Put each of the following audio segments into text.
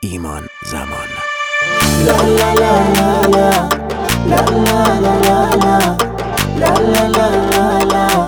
ایمان زمان. لا لا لا لا لا لا لا لا لا لا لا لا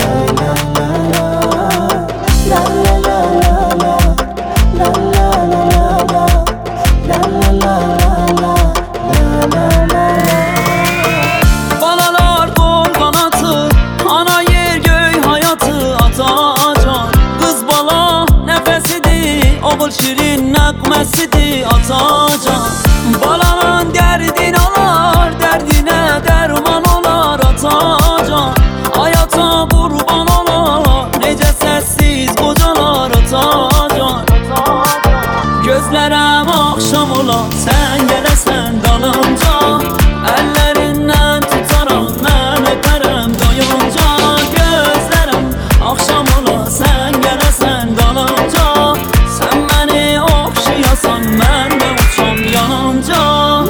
Balalar kol kanatı, ana yer göy hayatı atacan. Kız bala nefesidir, oğul şirin nakmesidir atacan. Balanın derdin olar, derdine derman olar atacan. Hayata kurban olar, nece sessiz kocalar atacan. Gözlerem akşam ola, sen gelesen dalınca. Ellerinden tutaram, ben öperim doyunca. Gözlerim akşam ola, sen gelesen dalınca. Sen beni okşayasan, ben de uçam yanınca.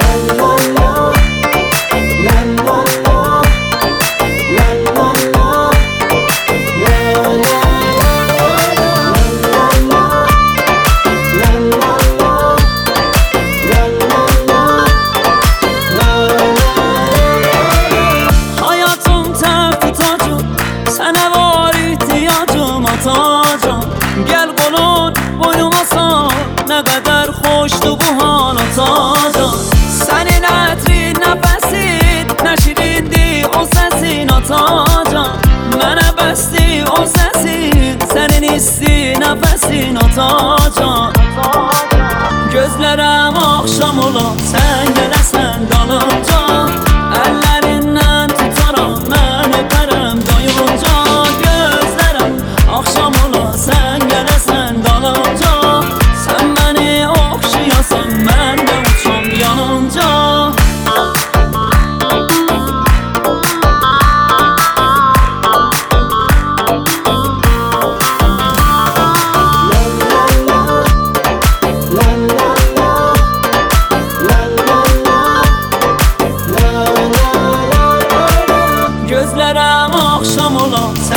Sənə var ihtiyacım atacan. Gel qolun boynuma sal, nə qədər xoşdur bu hal atacan. Sənin ətrin nəfəsin, nə şirindir o səsin atacan. Mənə bəsdir o səsin, sənin isti nəfəsin atacan. Gözlərəm axşam ola, sən gələsən dalınca. Əllərindən tutaram, mən öpərəm doyunca. Gözlərəm axşam ola, sən gələsən dalınca. Sən məni oxşayasan, mən də uçam yanınca. Gözlərəm axşam ola,